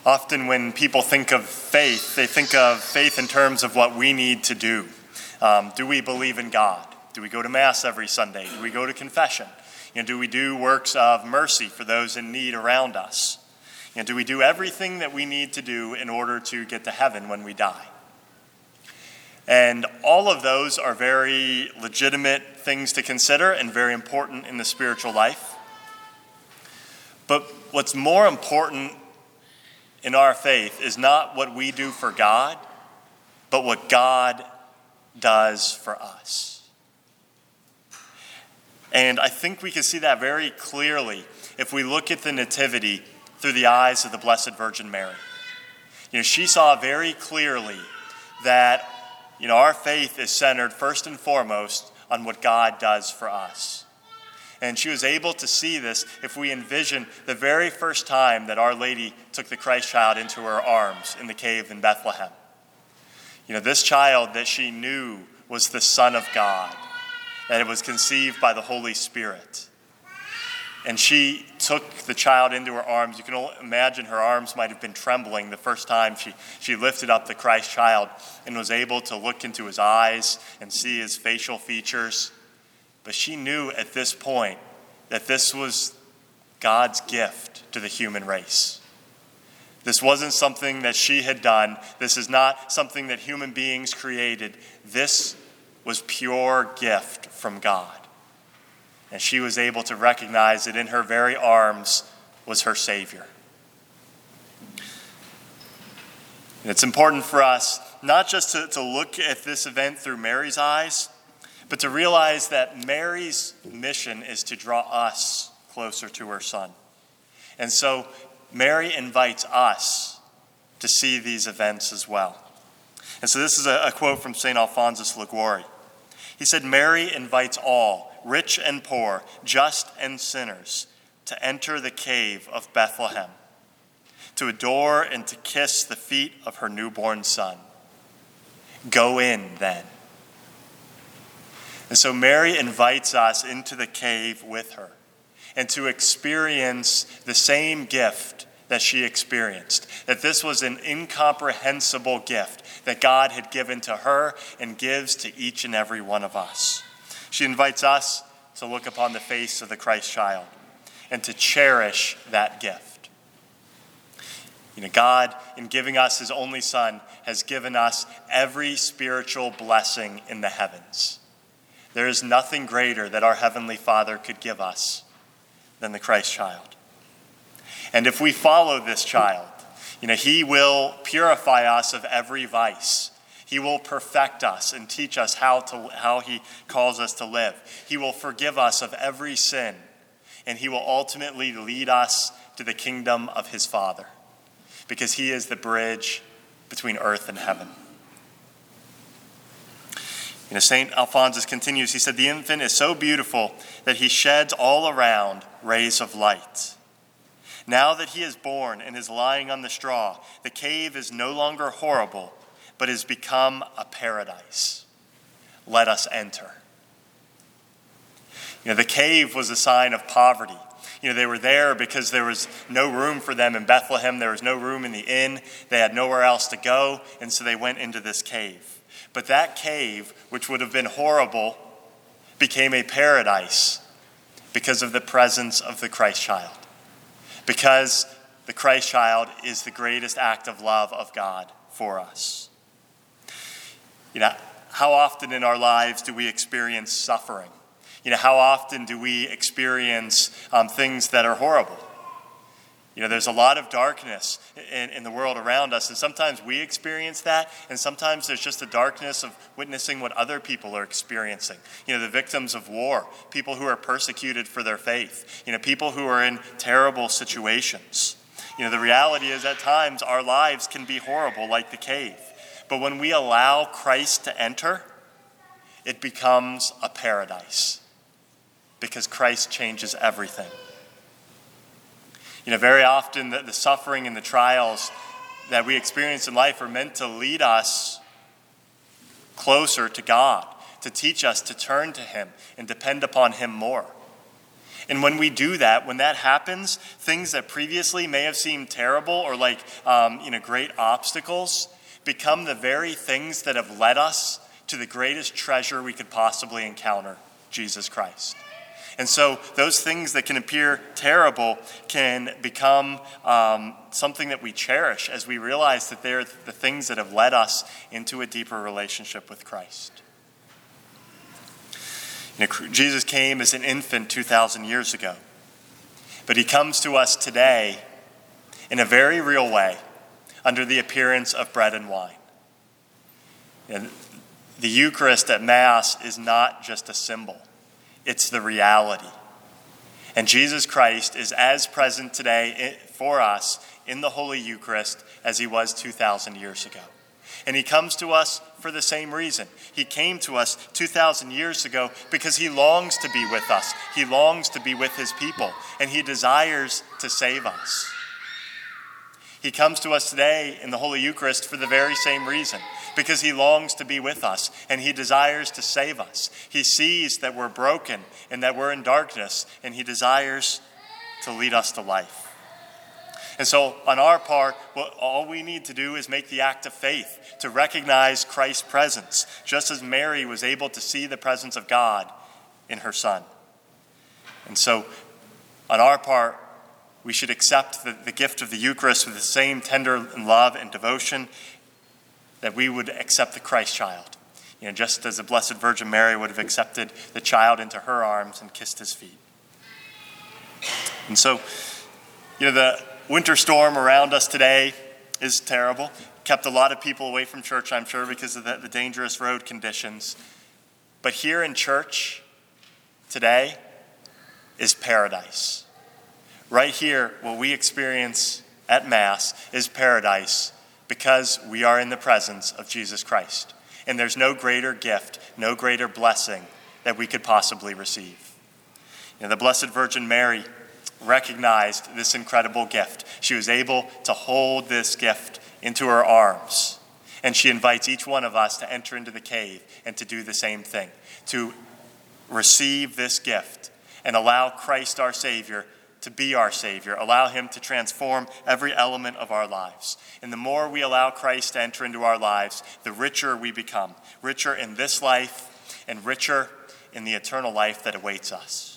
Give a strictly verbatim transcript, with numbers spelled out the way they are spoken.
Often when people think of faith, they think of faith in terms of what we need to do. Um, do we believe in God? Do we go to Mass every Sunday? Do we go to confession? You know, do we do works of mercy for those in need around us? You know, do we do everything that we need to do in order to get to heaven when we die? And all of those are very legitimate things to consider and very important in the spiritual life. But what's more important in our faith is not what we do for God, but what God does for us. And I think we can see that very clearly if we look at the Nativity through the eyes of the Blessed Virgin Mary. You know, she saw very clearly that, you know, our faith is centered first and foremost on what God does for us. And she was able to see this if we envision the very first time that Our Lady took the Christ child into her arms in the cave in Bethlehem. You know, this child that she knew was the Son of God, that it was conceived by the Holy Spirit. And she took the child into her arms. You can imagine her arms might have been trembling the first time she, she lifted up the Christ child and was able to look into his eyes and see his facial features. But she knew at this point that this was God's gift to the human race. This wasn't something that she had done. This is not something that human beings created. This was pure gift from God. And she was able to recognize that in her very arms was her Savior. And it's important for us not just to, to look at this event through Mary's eyes, but to realize that Mary's mission is to draw us closer to her Son. And so Mary invites us to see these events as well. And so this is a, a quote from Saint Alphonsus Liguori. He said, "Mary invites all, rich and poor, just and sinners, to enter the cave of Bethlehem, to adore and to kiss the feet of her newborn Son. Go in then." And so Mary invites us into the cave with her and to experience the same gift that she experienced, that this was an incomprehensible gift that God had given to her and gives to each and every one of us. She invites us to look upon the face of the Christ child and to cherish that gift. You know, God, in giving us his only Son, has given us every spiritual blessing in the heavens. There is nothing greater that our Heavenly Father could give us than the Christ child. And if we follow this child, you know, he will purify us of every vice. He will perfect us and teach us how to how he calls us to live. He will forgive us of every sin, and he will ultimately lead us to the kingdom of his Father, because he is the bridge between earth and heaven. You know, Saint Alphonsus continues, he said, "The infant is so beautiful that he sheds all around rays of light. Now that he is born and is lying on the straw, the cave is no longer horrible, but has become a paradise. Let us enter." You know, the cave was a sign of poverty. You know, they were there because there was no room for them in Bethlehem. There was no room in the inn. They had nowhere else to go, and so they went into this cave. But that cave, which would have been horrible, became a paradise because of the presence of the Christ child. Because the Christ child is the greatest act of love of God for us. You know, how often in our lives do we experience suffering? You know, how often do we experience um, things that are horrible? You know, there's a lot of darkness in, in the world around us, and sometimes we experience that, and sometimes there's just the darkness of witnessing what other people are experiencing. You know, the victims of war, people who are persecuted for their faith, you know, people who are in terrible situations. You know, the reality is at times our lives can be horrible like the cave, but when we allow Christ to enter, it becomes a paradise because Christ changes everything. You know, very often the, the suffering and the trials that we experience in life are meant to lead us closer to God, to teach us to turn to him and depend upon him more. And when we do that, when that happens, things that previously may have seemed terrible or like um, you know, great obstacles become the very things that have led us to the greatest treasure we could possibly encounter, Jesus Christ. And so those things that can appear terrible can become um, something that we cherish as we realize that they're the things that have led us into a deeper relationship with Christ. You know, Jesus came as an infant two thousand years ago, but he comes to us today in a very real way under the appearance of bread and wine. And the Eucharist at Mass is not just a symbol. It's the reality. And Jesus Christ is as present today for us in the Holy Eucharist as he was two thousand years ago. And he comes to us for the same reason. He came to us two thousand years ago because he longs to be with us. He longs to be with his people, and he desires to save us. He comes to us today in the Holy Eucharist for the very same reason, because he longs to be with us and he desires to save us. He sees that we're broken and that we're in darkness, and he desires to lead us to life. And so on our part, what all we need to do is make the act of faith to recognize Christ's presence, just as Mary was able to see the presence of God in her Son. And so on our part, we should accept the, the gift of the Eucharist with the same tender love and devotion that we would accept the Christ child. You know, just as the Blessed Virgin Mary would have accepted the child into her arms and kissed his feet. And so, you know, the winter storm around us today is terrible. Kept a lot of people away from church, I'm sure, because of the, the dangerous road conditions. But here in church today is paradise. Right here, what we experience at Mass is paradise because we are in the presence of Jesus Christ. And there's no greater gift, no greater blessing that we could possibly receive. You know, the Blessed Virgin Mary recognized this incredible gift. She was able to hold this gift into her arms. And she invites each one of us to enter into the cave and to do the same thing, to receive this gift and allow Christ our Savior to be our Savior. Allow him to transform every element of our lives. And the more we allow Christ to enter into our lives, the richer we become. Richer in this life and richer in the eternal life that awaits us.